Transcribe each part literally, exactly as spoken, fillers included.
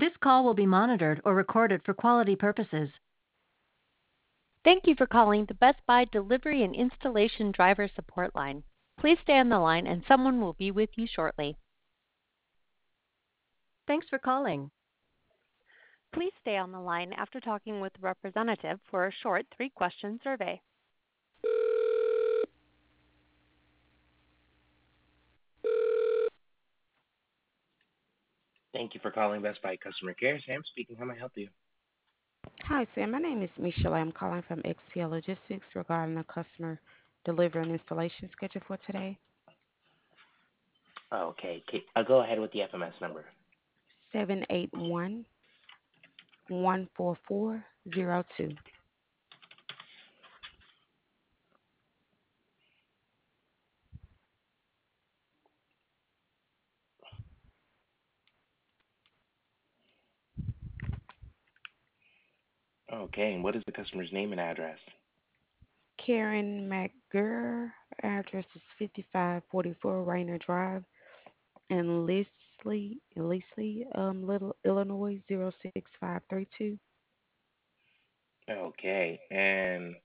This call will be monitored or recorded for quality purposes. Thank you for calling the Best Buy Delivery and Installation Driver Support Line. Please stay on the line and someone will be with you shortly. Thanks for calling. Please stay on the line after talking with a representative for a short three-question survey. Thank you for calling Best Buy Customer Care. Sam speaking. How may I help you? Hi, Sam. My name is Michelle. I'm calling from X P L Logistics regarding a customer delivery and installation schedule for today. Okay, okay. I'll go ahead with the F M S number. seven eight one, one four four zero two. Okay, and what is the customer's name and address? Karen McGurr. Address is fifty-five forty-four Rainer Drive in Leslie, Leslie, um, Little, Illinois zero six five three two. Okay, and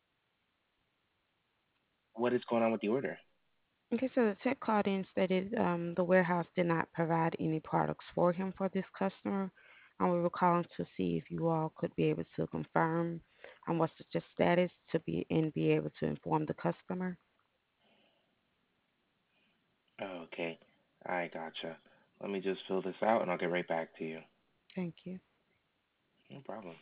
what is going on with the order? Okay, so the tech called in stated um, the warehouse did not provide any products for him for this customer. And we were calling to see if you all could be able to confirm um, what's the status to be and be able to inform the customer. Okay, I gotcha. Let me just fill this out and I'll get right back to you. Thank you. No problem.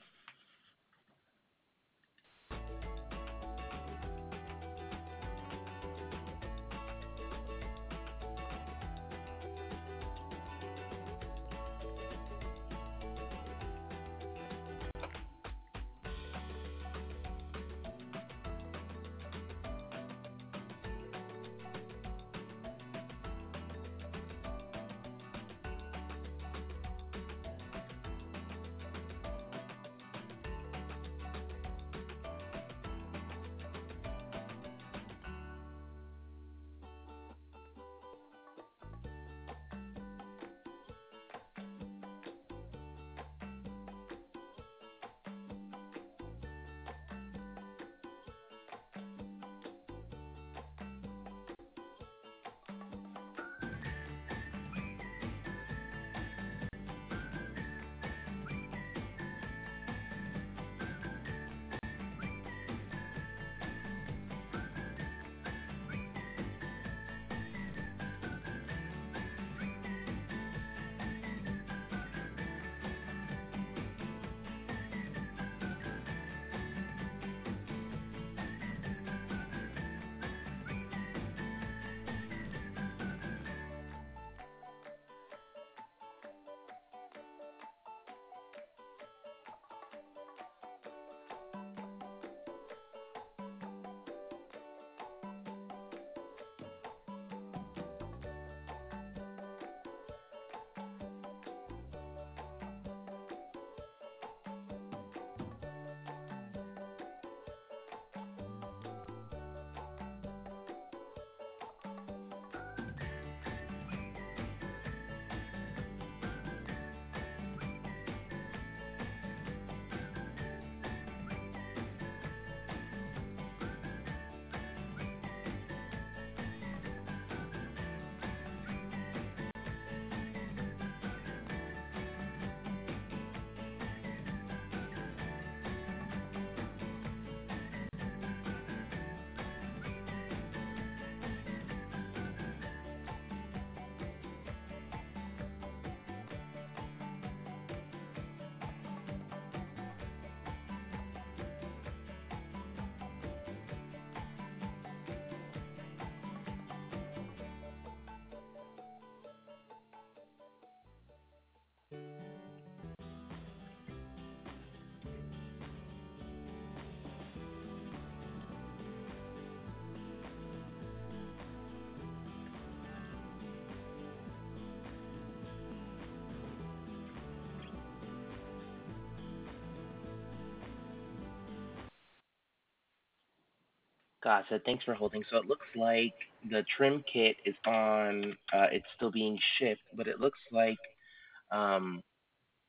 Gotcha. Thanks for holding. So it looks like the trim kit is on. Uh, it's still being shipped, but it looks like um,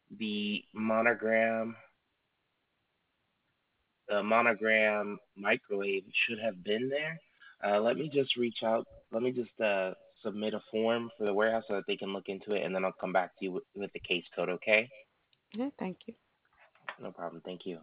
the monogram the monogram microwave should have been there. Uh, let me just reach out. Let me just uh, submit a form for the warehouse so that they can look into it, and then I'll come back to you with, with the case code. Okay? Yeah, thank you. No problem. Thank you.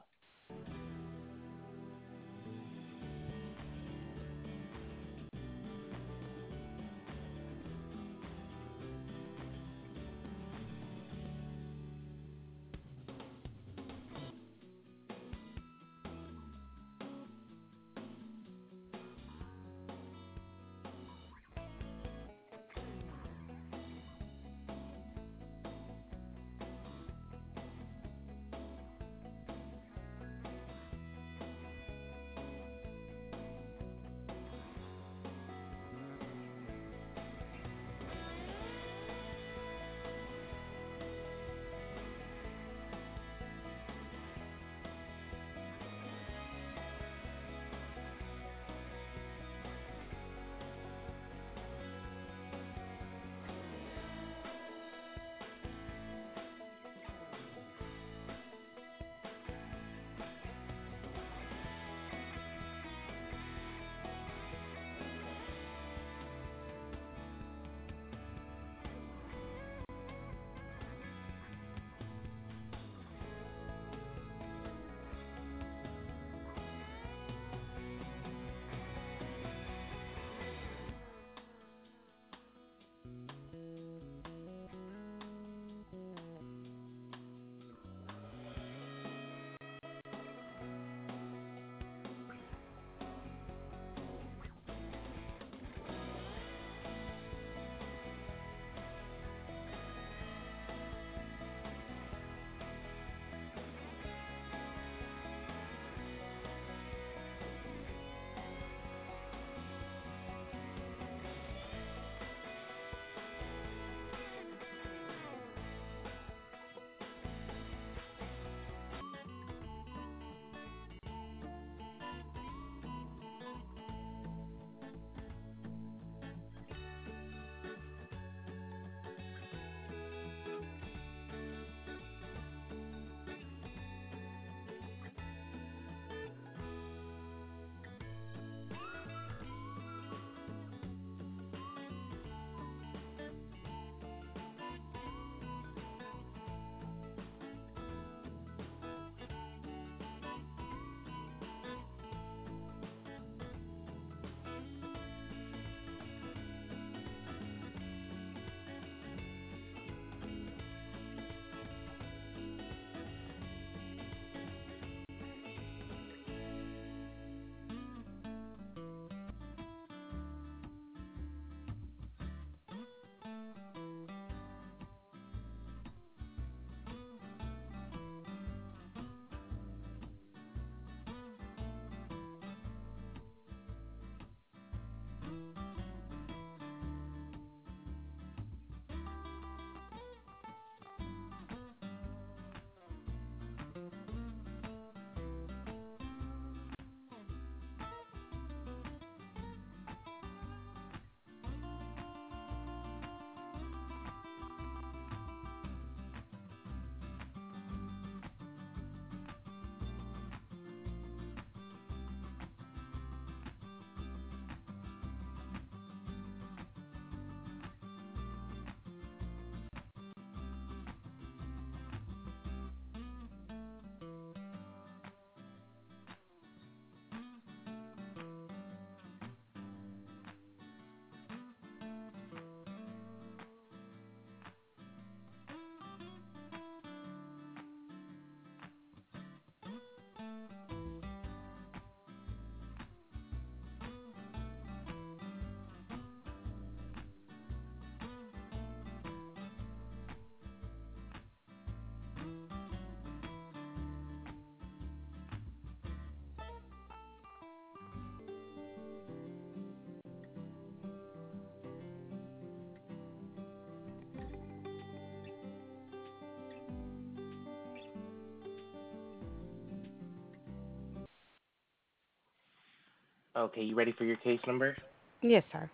Okay, you ready for your case number? Yes, sir.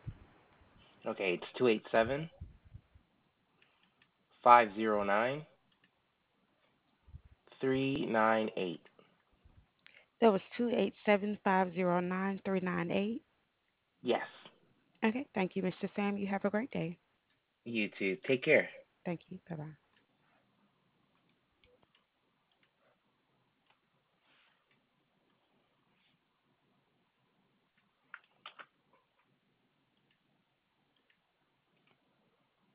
Okay, it's two eight seven five zero nine three nine eight. That was two eight seven five zero nine three nine eight. Yes. Okay, thank you, mister Sam. You have a great day. You too. Take care. Thank you. Bye bye.